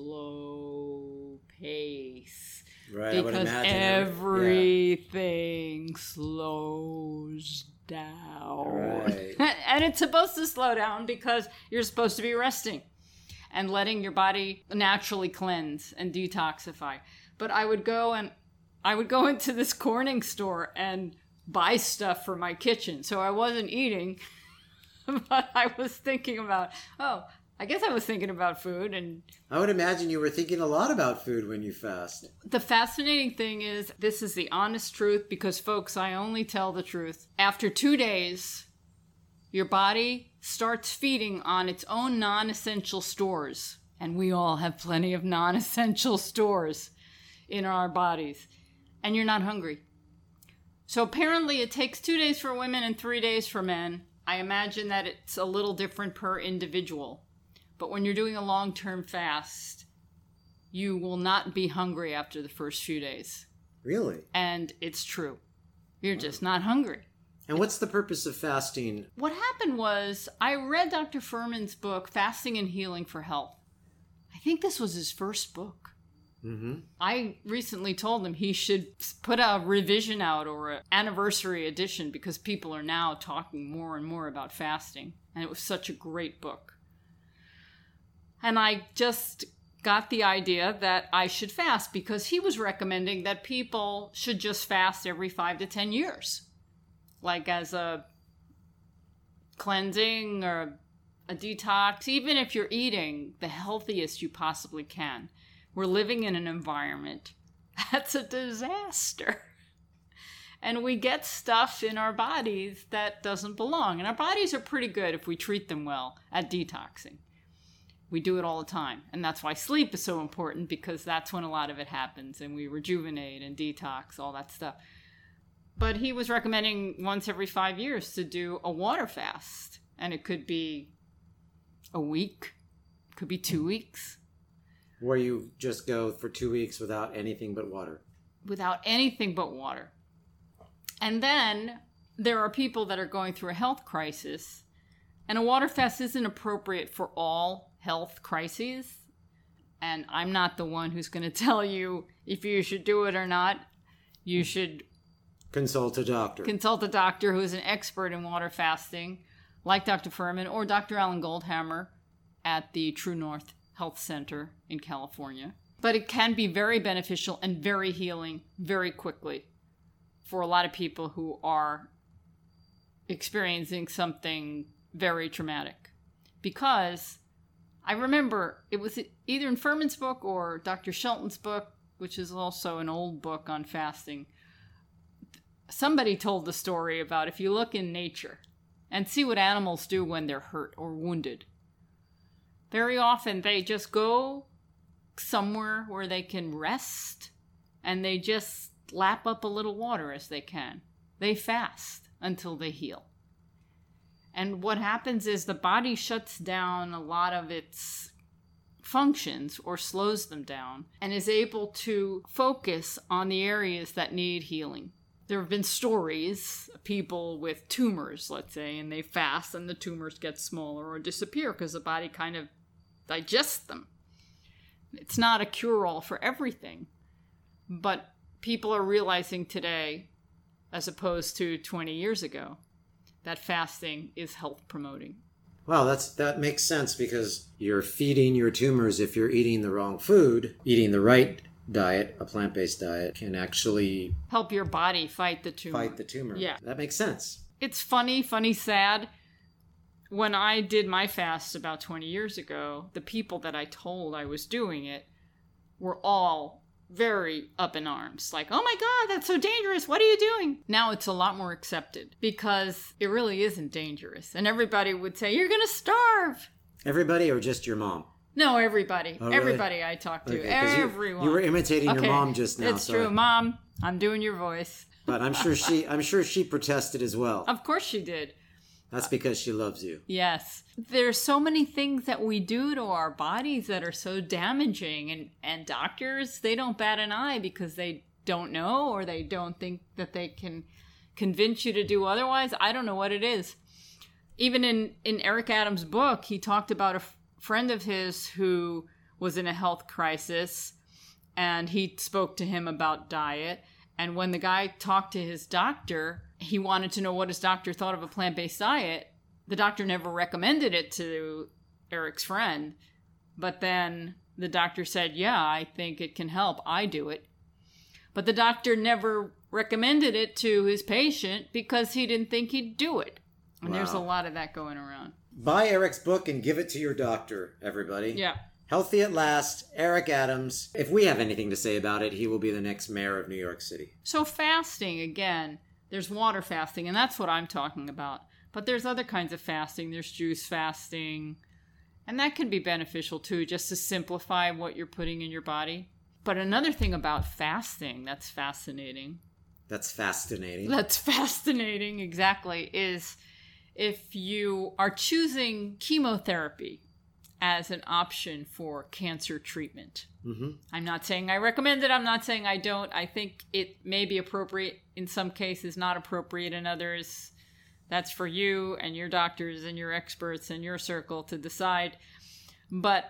slow pace. Right, I would Because imagine. every- everything slows down. Right. And it's supposed to slow down because you're supposed to be resting and letting your body naturally cleanse and detoxify. But I would go and I would go into this Corning store and buy stuff for my kitchen. So I wasn't eating, but I was thinking about, oh, I guess I was thinking about food. And I would imagine you were thinking a lot about food when you fast. the fascinating thing is, this is the honest truth because, folks, I only tell the truth. After two days, your body starts feeding on its own non-essential stores. And we all have plenty of non-essential stores in our bodies. And you're not hungry. So apparently it takes two days for women and three days for men. I imagine that it's a little different per individual. But when you're doing a long-term fast, you will not be hungry after the first few days. Really? And it's true. You're just not hungry. And what's the purpose of fasting? What happened was I read Doctor Furman's book, Fasting and Healing for Health. I think this was his first book. Mm-hmm. I recently told him he should put a revision out or an anniversary edition because people are now talking more and more about fasting. And it was such a great book. And I just got the idea that I should fast because he was recommending that people should just fast every five to ten years. Like as a cleansing or a detox, even if you're eating the healthiest you possibly can. We're living in an environment that's a disaster. And we get stuff in our bodies that doesn't belong. And our bodies are pretty good if we treat them well at detoxing. We do it all the time. And that's why sleep is so important because that's when a lot of it happens and we rejuvenate and detox, all that stuff. But he was recommending once every five years to do a water fast. And it could be a week, could be two weeks. Where you just go for two weeks without anything but water. Without anything but water. And then there are people that are going through a health crisis. And a water fast isn't appropriate for all health crises. And I'm not the one who's going to tell you if you should do it or not. You should Consult a doctor. consult a doctor who is an expert in water fasting, like Doctor Furman or Doctor Alan Goldhammer at the True North Health Center in California. But it can be very beneficial and very healing very quickly for a lot of people who are experiencing something very traumatic. Because I remember it was either in Furman's book or Doctor Shelton's book, which is also an old book on fasting. somebody told the story about if you look in nature and see what animals do when they're hurt or wounded, very often they just go somewhere where they can rest and they just lap up a little water as they can. They fast until they heal. And what happens is the body shuts down a lot of its functions or slows them down and is able to focus on the areas that need healing. There have been stories of people with tumors, let's say, and they fast and the tumors get smaller or disappear because the body kind of digests them. It's not a cure-all for everything, but people are realizing today, as opposed to twenty years ago, that fasting is health promoting. Well, that's that makes sense because you're feeding your tumors if you're eating the wrong food. Eating the right diet, a plant-based diet, can actually help your body fight the tumor. Fight the tumor. Yeah. That makes sense. It's funny, funny, sad. When I did my fast about twenty years ago, the people that I told I was doing it were all very up in arms. Like, oh my God, that's so dangerous. What are you doing? Now it's a lot more accepted because it really isn't dangerous. And everybody would say, you're going to starve. Everybody or just your mom? No, everybody. Oh, really? Everybody I talked to. Okay, 'cause Everyone. You, you were imitating Okay, your mom just now. It's so true. Mom, I'm doing your voice. But I'm sure she I'm sure she protested as well. Of course she did. That's because she loves you. Yes. There's so many things that we do to our bodies that are so damaging, and, and doctors, they don't bat an eye because they don't know or they don't think that they can convince you to do otherwise. I don't know what it is. Even in, in Eric Adams' book, he talked about a f- friend of his who was in a health crisis, and he spoke to him about diet. And when the guy talked to his doctor, he wanted to know what his doctor thought of a plant-based diet. The doctor never recommended it to Eric's friend. But then the doctor said, yeah, I think it can help. I do it. But the doctor never recommended it to his patient because he didn't think he'd do it. And Wow. there's a lot of that going around. Buy Eric's book and give it to your doctor, everybody. Yeah. Healthy at Last, Eric Adams. If we have anything to say about it, he will be the next mayor of New York City. So fasting, again, there's water fasting, and that's what I'm talking about. But there's other kinds of fasting. There's juice fasting, and that can be beneficial too, just to simplify what you're putting in your body. But another thing about fasting that's fascinating. That's fascinating. That's fascinating, exactly, is if you are choosing chemotherapy as an option for cancer treatment. Mm-hmm. I'm not saying I recommend it. I'm not saying I don't. I think it may be appropriate in some cases, not appropriate in others. That's for you and your doctors and your experts and your circle to decide. But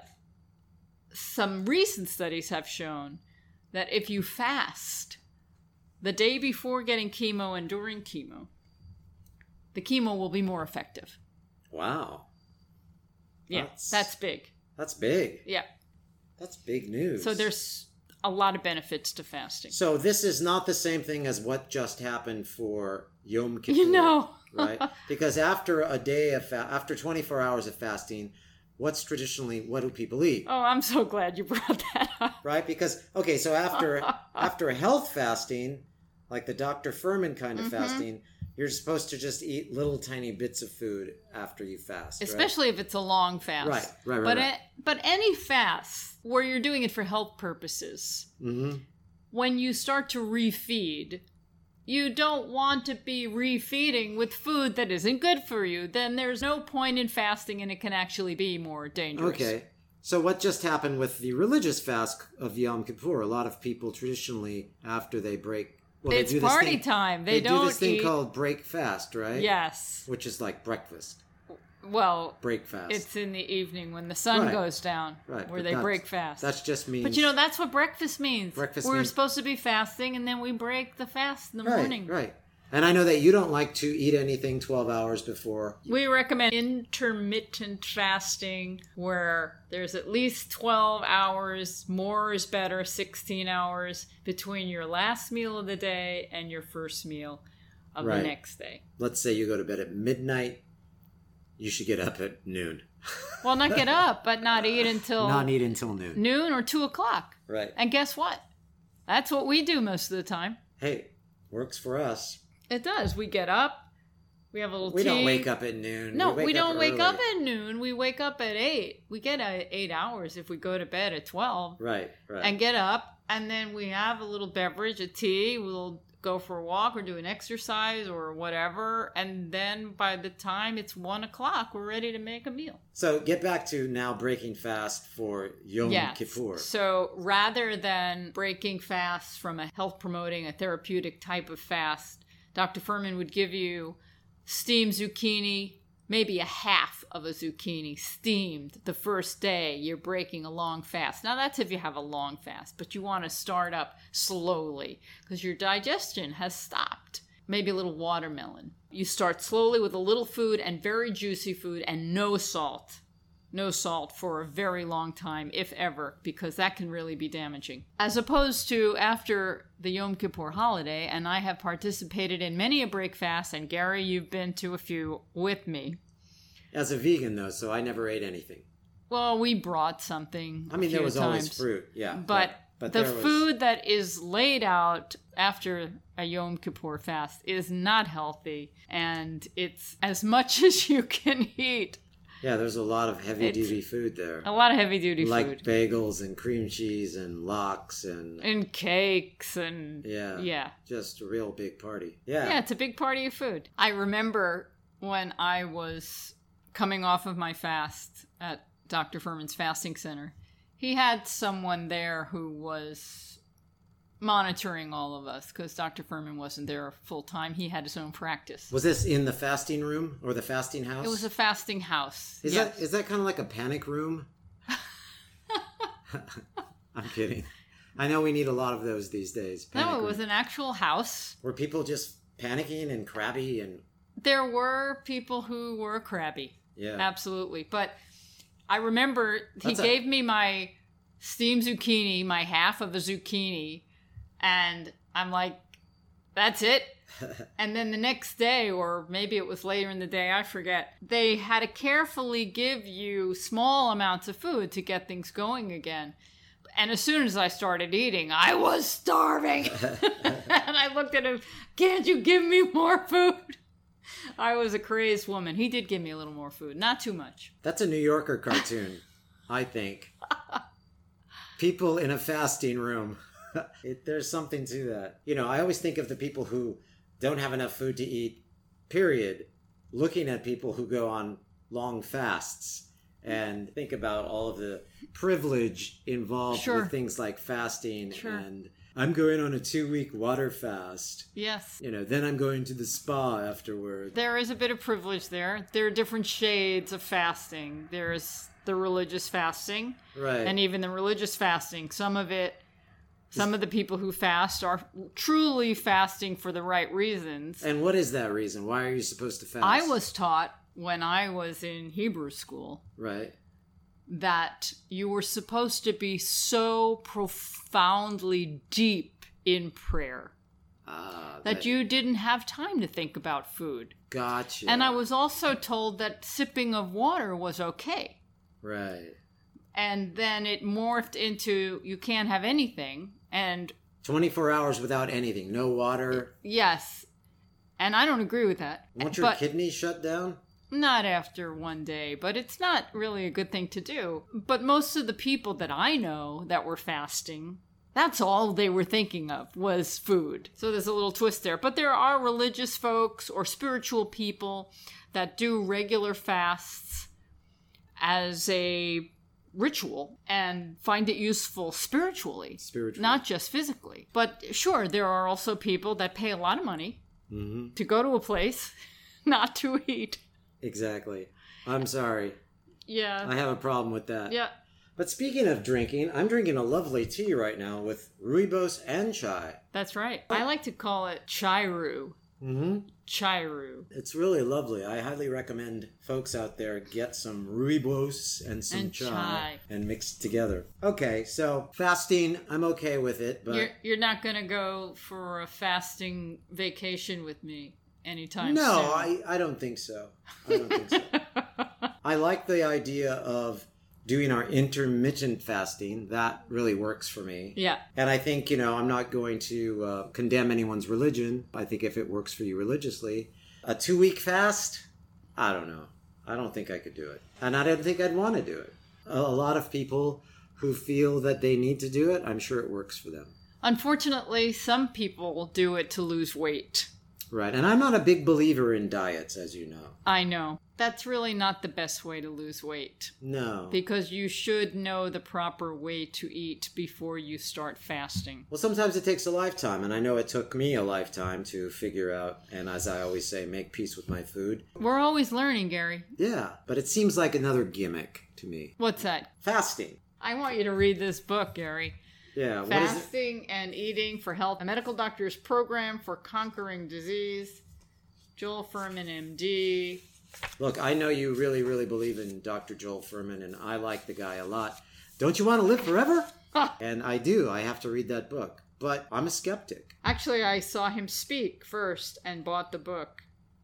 some recent studies have shown that if you fast the day before getting chemo and during chemo, the chemo will be more effective. Wow. Yeah, That's- that's big. That's big. Yeah. That's big news. So there's a lot of benefits to fasting. So this is not the same thing as what just happened for Yom Kippur. You know. Right? Because after a day of fa- after twenty-four hours of fasting, what's traditionally what do people eat? Oh, I'm so glad you brought that up. Right? Because okay, so after after a health fasting, like the Doctor Furman kind of Mhm. fasting, you're supposed to just eat little tiny bits of food after you fast. right? Especially if it's a long fast. Right, right, right, But right. a- but any fast where you're doing it for health purposes, Mm-hmm. when you start to refeed, you don't want to be refeeding with food that isn't good for you. Then there's no point in fasting, and it can actually be more dangerous. Okay. So what just happened with the religious fast of Yom Kippur? A lot of people traditionally, after they break, well, It's they do this party thing, time. They do don't this thing eat- called break fast, right? Yes. Which is like breakfast. Well, Break fast. it's in the evening when the sun Right. goes down, Right, where but they that's- break fast. That's just means. But you know, that's what breakfast means. Breakfast We're means- supposed to be fasting, and then we break the fast in the right, morning. right. And I know that you don't like to eat anything twelve hours before. We recommend intermittent fasting, where there's at least twelve hours, more is better, sixteen hours, between your last meal of the day and your first meal of Right. the next day. Let's say you go to bed at midnight. You should get up at noon. Well, not get up, but not eat until Not eat until noon. noon or two o'clock. Right. And guess what? That's what we do most of the time. Hey, works for us. It does. We get up. We have a little We tea. don't wake up at noon. No, wake we don't up wake early. up at noon. We wake up at eight. We get uh, eight hours if we go to bed at twelve. Right, right. And get up, and then we have a little beverage, a tea. We'll go for a walk or do an exercise or whatever. And then by the time it's one o'clock, we're ready to make a meal. So get back to now breaking fast for Yom Yes. Kippur. So rather than breaking fast from a health promoting, a therapeutic type of fast, Doctor Furman would give you steamed zucchini, maybe a half of a zucchini steamed the first day you're breaking a long fast. Now that's if you have a long fast, but you want to start up slowly because your digestion has stopped. Maybe a little watermelon. You start slowly with a little food and very juicy food and no salt. No salt for a very long time, if ever, because that can really be damaging. As opposed to after the Yom Kippur holiday, and I have participated in many a break fast, and Gary, you've been to a few with me. As a vegan, though, so I never ate anything. Well, we brought something. I mean, a there few was times, always fruit, yeah. But, but the there was- food that is laid out after a Yom Kippur fast is not healthy, and it's as much as you can eat. Yeah, there's a lot of heavy-duty food there. A lot of heavy-duty like food. bagels and cream cheese and lox and... And cakes and... Yeah. Yeah. Just a real big party. Yeah. Yeah, it's a big party of food. I remember when I was coming off of my fast at Doctor Furman's Fasting Center, he had someone there who was monitoring all of us because Doctor Furman wasn't there full time. He had his own practice. Was this in the fasting room or the fasting house? It was a fasting house. Is yes. that is that kind of like a panic room? I'm kidding. I know we need a lot of those these days. Panic No, it was room. an actual house. Were people just panicking and crabby and There were people who were crabby. yeah? Absolutely. But I remember he That's a- gave me my steamed zucchini, my half of a zucchini, and I'm like, that's it. And then the next day, or maybe it was later in the day, I forget, they had to carefully give you small amounts of food to get things going again. And as soon as I started eating, I was starving. And I looked at him, can't you give me more food? I was a crazed woman. He did give me a little more food. Not too much. That's a New Yorker cartoon, I think. People in a fasting room. it, there's something to that. You know, I always think of the people who don't have enough food to eat, period, looking at people who go on long fasts and think about all of the privilege involved Sure. with things like fasting. Sure. And I'm going on a two-week water fast. Yes. You know, then I'm going to the spa afterward. There is a bit of privilege there. There are different shades of fasting. There's the religious fasting, Right. and even the religious fasting. Some of it, some of the people who fast are truly fasting for the right reasons. And what is that reason? Why are you supposed to fast? I was taught when I was in Hebrew school Right. that you were supposed to be so profoundly deep in prayer Ah, that you didn't have time to think about food. Gotcha. And I was also told that sipping of water was okay. Right. And then it morphed into you can't have anything. And twenty-four hours without anything. No water. yes, and I don't agree with that. Won't your but kidneys shut down? not after one day, but it's not really a good thing to do. But most of the people that I know that were fasting, that's all they were thinking of was food. So there's a little twist there. But there are religious folks or spiritual people that do regular fasts as a ritual and find it useful spiritually, Spiritually. not just physically. But sure, there are also people that pay a lot of money Mm-hmm. to go to a place not to eat. Exactly. I'm sorry. Yeah. I have a problem with that. Yeah. But speaking of drinking, I'm drinking a lovely tea right now with rooibos and chai. That's right. I like to call it chairu. Mm-hmm. Chairu. It's really lovely. I highly recommend folks out there get some rooibos and some And chai, chai. and mix it together. Okay, so fasting, I'm okay with it, but You're you're not gonna go for a fasting vacation with me anytime no, soon. I, I don't think so. I don't think so. I like the idea of doing our intermittent fasting. That really works for me. Yeah. And I think, you know, I'm not going to uh, condemn anyone's religion. I think if it works for you religiously, a two-week fast, I don't know. I don't think I could do it. And I don't think I'd want to do it. A, a lot of people who feel that they need to do it, I'm sure it works for them. Unfortunately, some people do it to lose weight. Right. And I'm not a big believer in diets, as you know. I know. That's really not the best way to lose weight. No. Because you should know the proper way to eat before you start fasting. Well, sometimes it takes a lifetime, and I know it took me a lifetime to figure out, and as I always say, make peace with my food. We're always learning, Gary. Yeah, but it seems like another gimmick to me. What's that? Fasting. I want you to read this book, Gary. Yeah, what is it? Fasting and Eating for Health, a medical doctor's program for conquering disease. Joel Fuhrman, M D. Look, I know you really, really believe in Doctor Joel Fuhrman, and I like the guy a lot. Don't you want to live forever? And I do. I have to read that book. But I'm a skeptic. Actually, I saw him speak first and bought the book.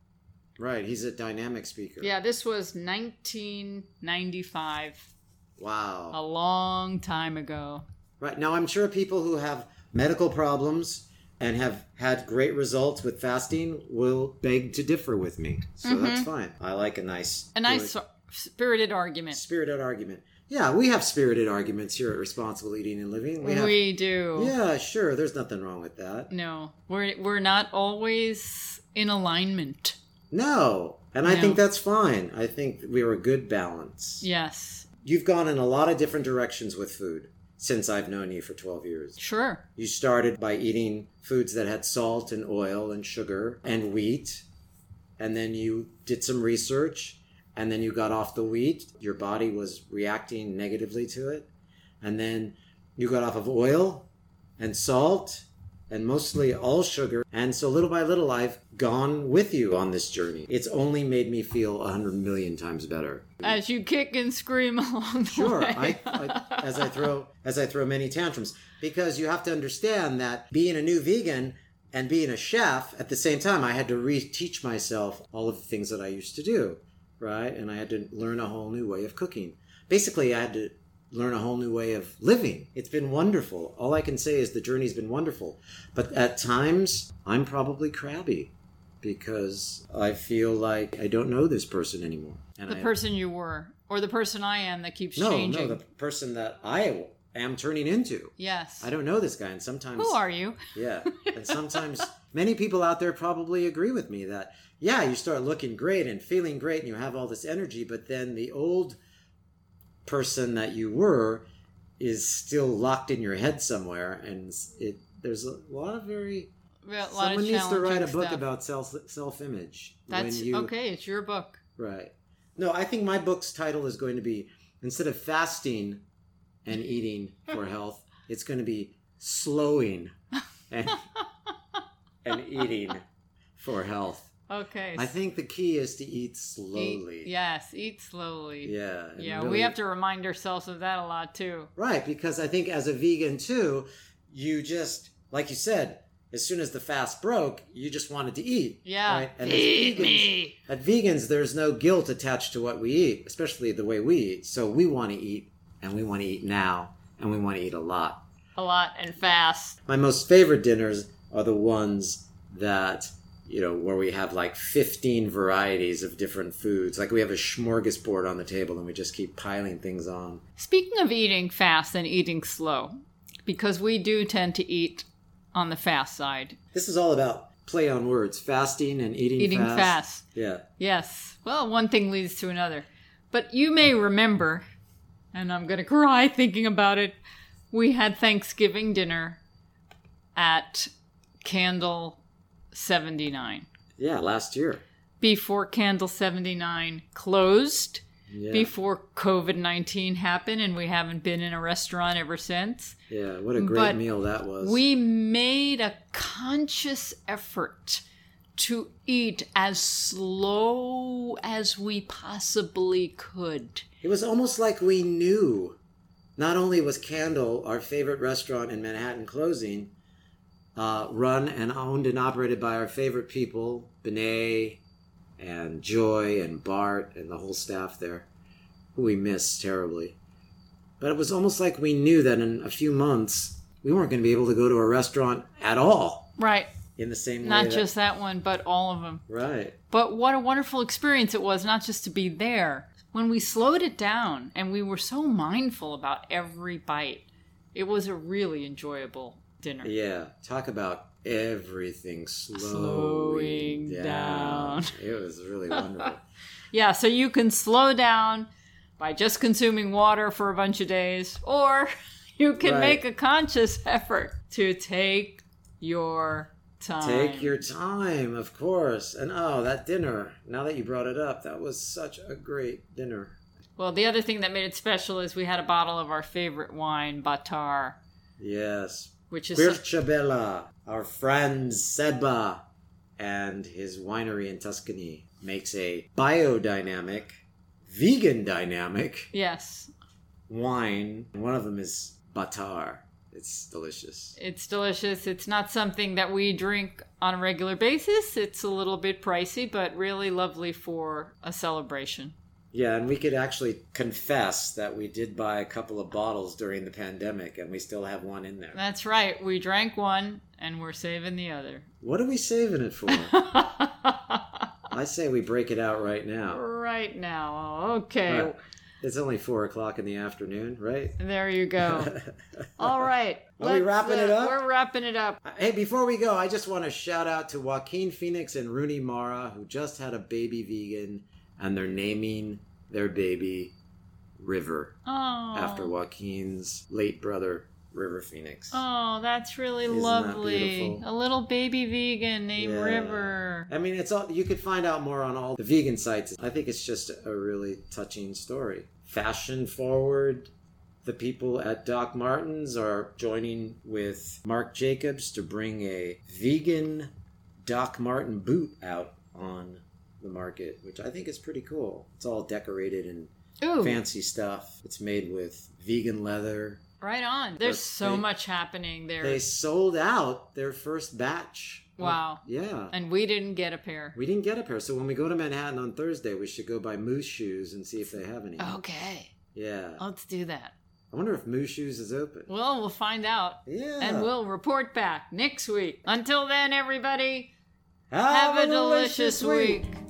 Right, he's a dynamic speaker. Yeah, this was nineteen ninety-five. Wow. A long time ago. Right, now I'm sure people who have medical problems and have had great results with fasting will beg to differ with me. So Mm-hmm. that's fine. I like a nice... A nice spirited argument. Spirited argument. Yeah, we have spirited arguments here at Responsible Eating and Living. We, have, do. Yeah, sure. There's nothing wrong with that. No, we're we're not always in alignment. No, and I No. think that's fine. I think we're a good balance. Yes. You've gone in a lot of different directions with food since I've known you for twelve years. Sure. You started by eating foods that had salt and oil and sugar and wheat, and then you did some research, and then you got off the wheat. Your body was reacting negatively to it. And then you got off of oil and salt and mostly all sugar. And so little by little, I've gone with you on this journey. It's only made me feel a hundred million times better. As you kick and scream along the Sure, way. I, I, as I throw as I throw many tantrums, because you have to understand that being a new vegan and being a chef at the same time, I had to reteach myself all of the things that I used to do, right? And I had to learn a whole new way of cooking. Basically, I had to learn a whole new way of living. It's been wonderful. All I can say is the journey's been wonderful. But at times, I'm probably crabby because I feel like I don't know this person anymore. And The I, person you were, or the person I am that keeps no, changing. no, the person that I am turning into. Yes. I don't know this guy, and sometimes... Who are you? Yeah, and sometimes many people out there probably agree with me that, yeah, you start looking great and feeling great and you have all this energy, but then the old person that you were is still locked in your head somewhere, and it there's a lot of very... Well, a lot Someone of needs to write a challenging book stuff. about self, self-image. That's when you, okay. It's your book. Right. No, I think my book's title is going to be, instead of fasting and eating for health, it's going to be slowing and, and eating for health. Okay. I think the key is to eat slowly. Eat, yes, eat slowly. Yeah. and Yeah, really- we have to remind ourselves of that a lot too. Right, because I think as a vegan too, you just, like you said, as soon as the fast broke, you just wanted to eat. Yeah. Right? And Feed as vegans, me. At vegans, there's no guilt attached to what we eat, especially the way we eat. So we want to eat, and we want to eat now, and we want to eat a lot. A lot and fast. My most favorite dinners are the ones that, you know, where we have like fifteen varieties of different foods. Like we have a smorgasbord on the table and we just keep piling things on. Speaking of eating fast and eating slow, because we do tend to eat on the fast side. This is all about play on words, fasting and eating, Eating fast. fast. Yeah. Yes. Well, one thing leads to another. But you may remember, and I'm going to cry thinking about it, we had Thanksgiving dinner at Candle seventy-nine. Yeah, last year. Before Candle seventy-nine closed, Yeah. before covid nineteen happened, and we haven't been in a restaurant ever since. Yeah, what a great But meal that was. We made a conscious effort to eat as slow as we possibly could. It was almost like we knew. Not only was Candle, our favorite restaurant in Manhattan, closing, uh, run and owned and operated by our favorite people, Benet and Joy and Bart and the whole staff there, who we miss terribly. But it was almost like we knew that in a few months, we weren't going to be able to go to a restaurant at all. Right. In the same way. Not that, just that one, but all of them. Right. But what a wonderful experience it was, not just to be there. When we slowed it down and we were so mindful about every bite, it was a really enjoyable dinner. Yeah. Talk about everything slowing, Slowing down. down. It was really wonderful. Yeah, so you can slow down by just consuming water for a bunch of days, or you can Right. make a conscious effort to take your time. Take your time, of course. And oh, that dinner, now that you brought it up, that was such a great dinner. Well, the other thing that made it special is we had a bottle of our favorite wine, Batar, Yes. which is... Birchabella, our friend Seba, and his winery in Tuscany makes a biodynamic, vegan dynamic Yes, wine. One of them is Batar. It's delicious. it's delicious. It's not something that we drink on a regular basis. It's a little bit pricey, but really lovely for a celebration. Yeah, and we could actually confess that we did buy a couple of bottles during the pandemic, and we still have one in there. That's right. We drank one, and we're saving the other. What are we saving it for? I say we break it out right now. Right now. Okay. Right. It's only four o'clock in the afternoon, right? There you go. All right. Are we Let's, wrapping it up? We're wrapping it up. Hey, before we go, I just want to shout out to Joaquin Phoenix and Rooney Mara, who just had a baby vegan, and they're naming their baby River Oh. after Joaquin's late brother, River Phoenix. Oh, that's really Isn't that lovely. beautiful? A little baby vegan named Yeah. River. I mean, it's all you could find out more on all the vegan sites. I think it's just a really touching story. Fashion forward, the people at Doc Martens are joining with Marc Jacobs to bring a vegan Doc Marten boot out on the market, which I think is pretty cool. It's all decorated in Ooh, fancy stuff. It's made with vegan leather. right on. There's But so they- much happening there. They sold out their first batch. of- Wow. Yeah. And we didn't get a pair. We didn't get a pair, so when we go to Manhattan on Thursday, we should go buy Moose Shoes and see if they have any. Okay. Yeah. Let's do that. I wonder if Moose Shoes is open. Well, we'll find out. Yeah. And we'll report back next week. Until then, everybody, have, have a delicious week.